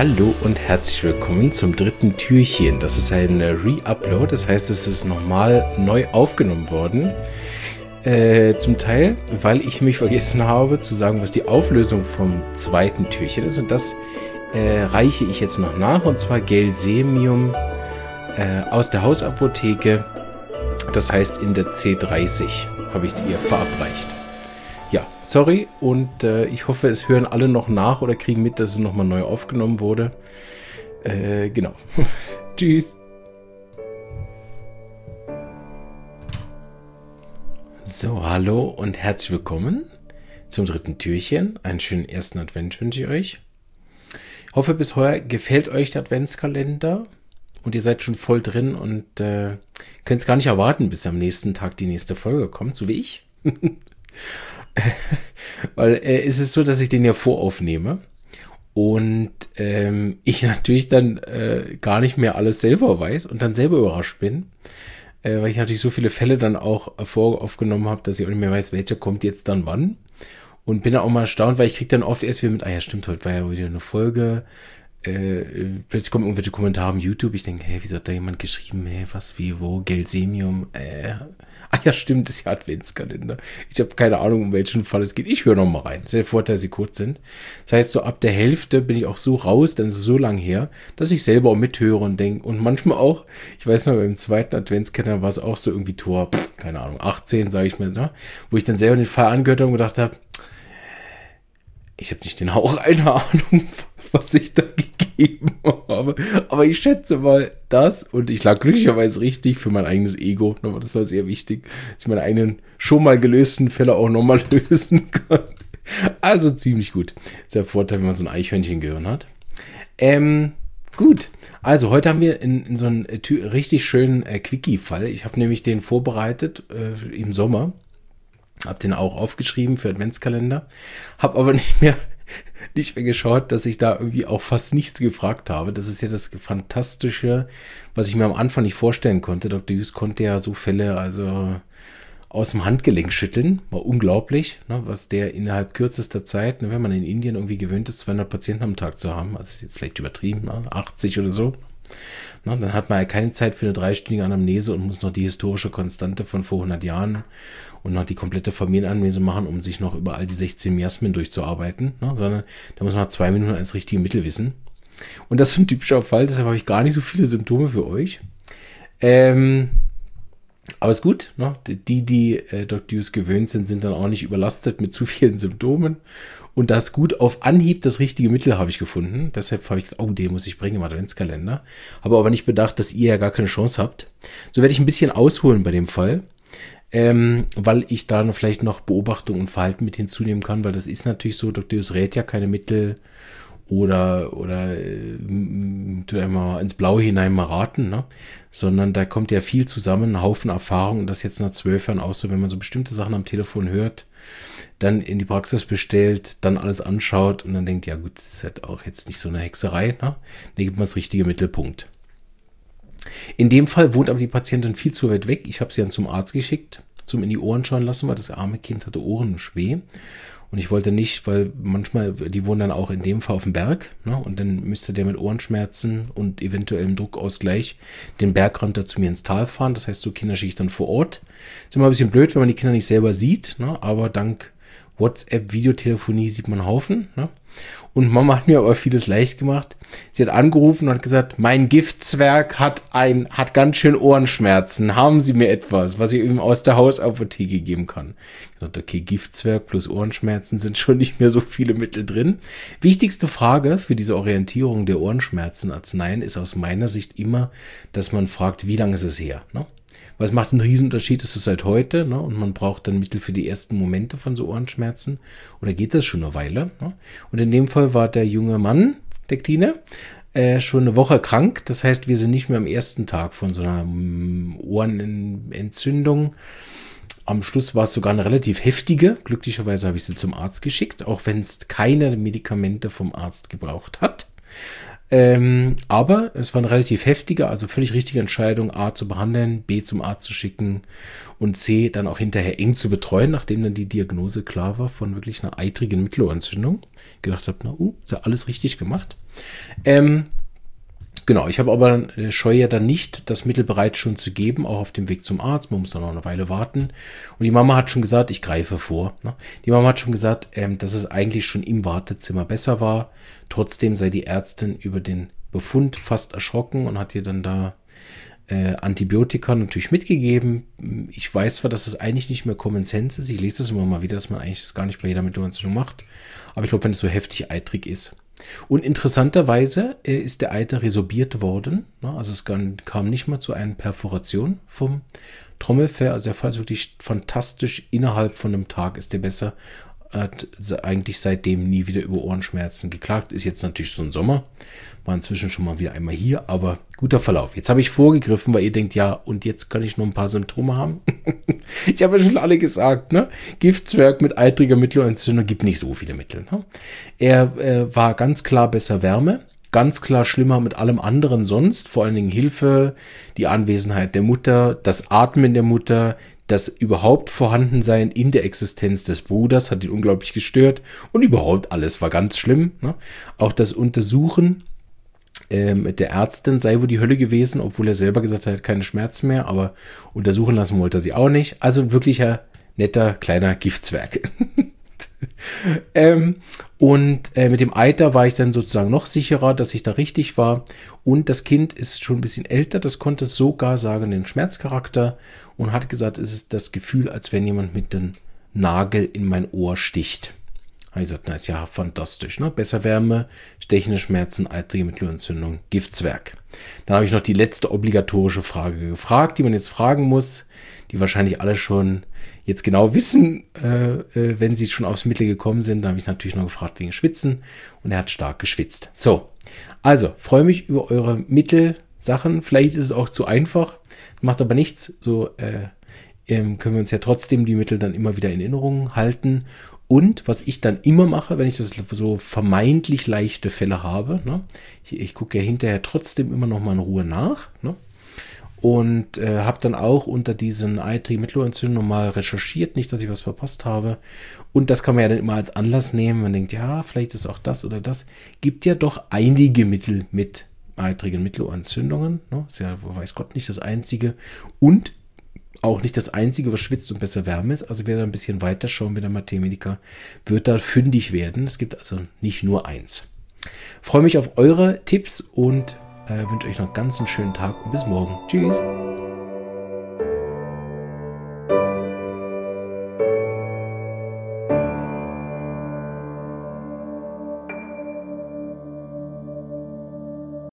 Hallo und herzlich willkommen zum dritten Türchen. Das ist ein Re-Upload, das heißt, es ist nochmal neu aufgenommen worden. Zum Teil, weil ich mich vergessen habe zu sagen, was die Auflösung vom zweiten Türchen ist. Und das reiche ich jetzt noch nach, und zwar Gelsemium aus der Hausapotheke. Das heißt, in der C30 habe ich es ihr verabreicht. Ja, sorry, und ich hoffe, es hören alle noch nach oder kriegen mit, dass es nochmal neu aufgenommen wurde. Genau. Tschüss. So, hallo und herzlich willkommen zum dritten Türchen. Einen schönen ersten Advent wünsche ich euch. Ich hoffe, bis heuer gefällt euch der Adventskalender und ihr seid schon voll drin und könnt es gar nicht erwarten, bis am nächsten Tag die nächste Folge kommt, so wie ich. Weil es ist so, dass ich den ja voraufnehme und ich natürlich dann gar nicht mehr alles selber weiß und dann selber überrascht bin, weil ich natürlich so viele Fälle dann auch voraufgenommen habe, dass ich auch nicht mehr weiß, welcher kommt jetzt dann wann, und bin dann auch mal erstaunt, weil ich kriege dann oft erst wieder mit, ja stimmt, heute war ja wieder eine Folge, plötzlich kommen irgendwelche Kommentare auf YouTube, ich denke, hey, wieso hat da jemand geschrieben, hey, was, wie, wo, Gelsemium, ach ja, stimmt, das ist ja Adventskalender. Ich habe keine Ahnung, um welchen Fall es geht. Ich höre noch mal rein. Das ist der Vorteil, dass sie kurz sind. Das heißt, so ab der Hälfte bin ich auch so raus, dann ist es so lang her, dass ich selber auch mithöre und denke. Und manchmal auch, ich weiß noch, beim zweiten Adventskalender war es auch so irgendwie Tor, keine Ahnung, 18, sage ich mal, ne? Wo ich dann selber den Fall angehört habe und gedacht habe, ich habe nicht den Hauch einer Ahnung, was ich da gegeben habe. Aber ich schätze mal das, und ich lag glücklicherweise richtig für mein eigenes Ego. Aber das war sehr wichtig, dass ich meine eigenen schon mal gelösten Fälle auch nochmal lösen kann. Also ziemlich gut. Das ist der Vorteil, wenn man so ein Eichhörnchengehirn hat. Gut. Also heute haben wir in so einen richtig schönen Quickie-Fall. Ich habe nämlich den vorbereitet im Sommer. Hab den auch aufgeschrieben für Adventskalender. Hab aber nicht mehr geschaut, dass ich da irgendwie auch fast nichts gefragt habe. Das ist ja das Fantastische, was ich mir am Anfang nicht vorstellen konnte. Dr. Hughes konnte ja so Fälle also aus dem Handgelenk schütteln. War unglaublich, ne, was der innerhalb kürzester Zeit, ne, wenn man in Indien irgendwie gewöhnt ist, 200 Patienten am Tag zu haben, also ist jetzt vielleicht übertrieben, ne, 80 oder so. Na, dann hat man ja keine Zeit für eine 3-stündige Anamnese und muss noch die historische Konstante von vor 100 Jahren und noch die komplette Familienanamnese machen, um sich noch über all die 16 Miasmen durchzuarbeiten, ne, sondern da muss man nach 2 Minuten als richtige Mittel wissen. Und das ist ein typischer Fall, deshalb habe ich gar nicht so viele Symptome für euch. Aber ist gut, ne? Die Dr. Hughes gewöhnt sind dann auch nicht überlastet mit zu vielen Symptomen. Und das gut auf Anhieb, das richtige Mittel habe ich gefunden. Deshalb habe ich gesagt, oh, den muss ich bringen im Adventskalender. Habe aber nicht bedacht, dass ihr ja gar keine Chance habt. So werde ich ein bisschen ausholen bei dem Fall, weil ich da vielleicht noch Beobachtung und Verhalten mit hinzunehmen kann, weil das ist natürlich so, Dr. Hughes rät ja keine Mittel oder tu einmal ins Blaue hinein mal raten, ne? Sondern da kommt ja viel zusammen, ein Haufen Erfahrung, und das jetzt nach 12 Jahren auch so, wenn man so bestimmte Sachen am Telefon hört, dann in die Praxis bestellt, dann alles anschaut und dann denkt, ja gut, das ist halt auch jetzt nicht so eine Hexerei, ne? Da gibt man das richtige Mittelpunkt. In dem Fall wohnt aber die Patientin viel zu weit weg. Ich habe sie dann zum Arzt geschickt, zum in die Ohren schauen lassen, weil das arme Kind hatte Ohrenschweh. Und ich wollte nicht, weil manchmal, die wohnen dann auch in dem Fall auf dem Berg, ne? Und dann müsste der mit Ohrenschmerzen und eventuellem Druckausgleich den Berg runter zu mir ins Tal fahren. Das heißt, so Kinder schicke ich dann vor Ort. Ist immer ein bisschen blöd, wenn man die Kinder nicht selber sieht, ne? Aber dank WhatsApp, Videotelefonie sieht man einen Haufen, ne? Und Mama hat mir aber vieles leicht gemacht. Sie hat angerufen und hat gesagt, mein Giftzwerg hat ganz schön Ohrenschmerzen. Haben Sie mir etwas, was ich ihm aus der Hausapotheke geben kann? Ich dachte, okay, Giftzwerg plus Ohrenschmerzen sind schon nicht mehr so viele Mittel drin. Wichtigste Frage für diese Orientierung der Ohrenschmerzen-Arzneien ist aus meiner Sicht immer, dass man fragt, wie lange ist es her, ne? Weil es macht einen Riesenunterschied, ist es seit heute, ne? Und man braucht dann Mittel für die ersten Momente von so Ohrenschmerzen. Oder geht das schon eine Weile? Ne? Und in dem Fall war der junge Mann, der Kleine, schon eine Woche krank. Das heißt, wir sind nicht mehr am ersten Tag von so einer Ohrenentzündung. Am Schluss war es sogar eine relativ heftige. Glücklicherweise habe ich sie zum Arzt geschickt, auch wenn es keine Medikamente vom Arzt gebraucht hat. Aber es war eine relativ heftige, also völlig richtige Entscheidung, A zu behandeln, B zum Arzt zu schicken und C dann auch hinterher eng zu betreuen, nachdem dann die Diagnose klar war von wirklich einer eitrigen Mittelohrentzündung. Gedacht habe, ist ja alles richtig gemacht. Genau, ich habe aber scheue ja dann nicht, das Mittel bereits schon zu geben, auch auf dem Weg zum Arzt. Man muss dann noch eine Weile warten. Und die Mama hat schon gesagt, ich greife vor. Ne? Die Mama hat schon gesagt, dass es eigentlich schon im Wartezimmer besser war. Trotzdem sei die Ärztin über den Befund fast erschrocken und hat ihr dann da Antibiotika natürlich mitgegeben. Ich weiß zwar, dass das eigentlich nicht mehr Common Sense ist. Ich lese das immer mal wieder, dass man eigentlich das gar nicht bei jeder Mittelohrentzündung macht. Aber ich glaube, wenn es so heftig eitrig ist. Und interessanterweise ist der Eiter resorbiert worden. Also es kam nicht mal zu einer Perforation vom Trommelfell. Also der Fall ist wirklich fantastisch. Innerhalb von einem Tag ist der besser. Hat eigentlich seitdem nie wieder über Ohrenschmerzen geklagt. Ist jetzt natürlich so ein Sommer. War inzwischen schon mal wieder einmal hier, aber guter Verlauf. Jetzt habe ich vorgegriffen, weil ihr denkt, ja, und jetzt kann ich noch ein paar Symptome haben. Ich habe ja schon alle gesagt, ne? Giftzwerg mit eitriger Mittelohrentzündung gibt nicht so viele Mittel. Ne? Er war ganz klar besser Wärme, ganz klar schlimmer mit allem anderen sonst, vor allen Dingen Hilfe, die Anwesenheit der Mutter, das Atmen der Mutter, das überhaupt Vorhandensein in der Existenz des Bruders hat ihn unglaublich gestört und überhaupt alles war ganz schlimm. Ne? Auch das Untersuchen mit der Ärztin sei wohl die Hölle gewesen, obwohl er selber gesagt hat, er hat keine Schmerzen mehr, aber untersuchen lassen wollte er sie auch nicht. Also wirklicher netter kleiner Giftzwerg. Mit dem Eiter war ich dann sozusagen noch sicherer, dass ich da richtig war. Und das Kind ist schon ein bisschen älter, das konnte sogar sagen, den Schmerzcharakter und hat gesagt, es ist das Gefühl, als wenn jemand mit dem Nagel in mein Ohr sticht. Habe ich gesagt, na ist ja fantastisch, ne? Besser Wärme, stechende Schmerzen, eitrige Mittelohrentzündung, Giftzwerg. Dann habe ich noch die letzte obligatorische Frage gefragt, die man jetzt fragen muss, die wahrscheinlich alle schon jetzt genau wissen, wenn sie schon aufs Mittel gekommen sind. Da habe ich natürlich noch gefragt wegen Schwitzen und er hat stark geschwitzt. So, also freue mich über eure Mittelsachen. Vielleicht ist es auch zu einfach, macht aber nichts. So können wir uns ja trotzdem die Mittel dann immer wieder in Erinnerung halten. Und was ich dann immer mache, wenn ich das so vermeintlich leichte Fälle habe, ne, ich gucke ja hinterher trotzdem immer noch mal in Ruhe nach, ne, und habe dann auch unter diesen eitrigen Mittelohrentzündungen mal recherchiert, nicht, dass ich was verpasst habe. Und das kann man ja dann immer als Anlass nehmen. Man denkt, ja, vielleicht ist auch das oder das. Gibt ja doch einige Mittel mit eitrigen Mittelohrentzündungen. Ne, ist ja, weiß Gott, nicht das einzige. Und auch nicht das Einzige, was schwitzt und besser Wärme ist. Also wer da ein bisschen weiter schauen will, der Mathematiker, wird da fündig werden. Es gibt also nicht nur eins. Freue mich auf eure Tipps und wünsche euch noch einen ganz schönen Tag und bis morgen. Tschüss.